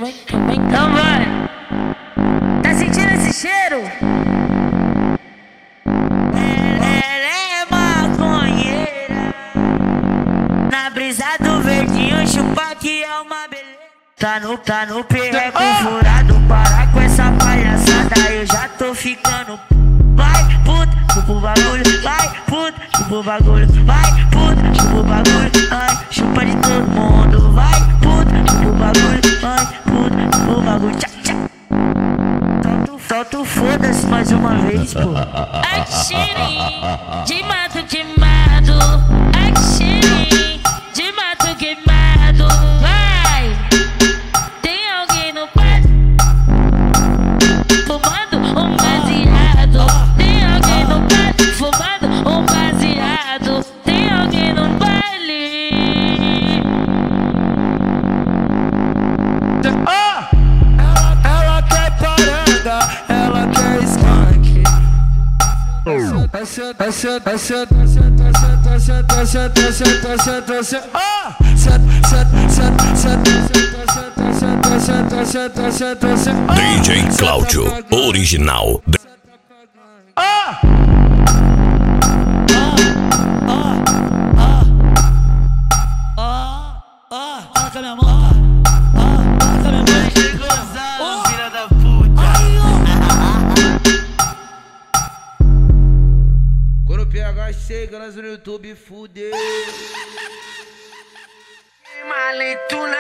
Então vai. Tá sentindo esse cheiro? Ela é maconheira. Na brisa do verdinho, chupa que é uma beleza. Tá no perreco furado, para com essa palhaçada, eu já tô ficando. Vai, puta, chupa o bagulho, vai, puta, chupa o bagulho, vai, puta, chupa o bagulho, ai, chupa de todo mundo, vai, puta, chupa o bagulho, ai, puta, chupa o bagulho, tchá, tchá. Solta o foda-se mais uma vez, pô. Axi, de mato queimado, axi, de mato queimado, vai. Tem alguém no quarto fumando um baseado? Tem alguém no quarto fumando um baseado? Tem alguém no baile? Ela quer parada, ela quer skunk. DJ Cláudio, original. Olha com a minha mão, olha com a minha mão. Filha da puta. Quando o PH chega, nós no YouTube fudeu. Maletuna.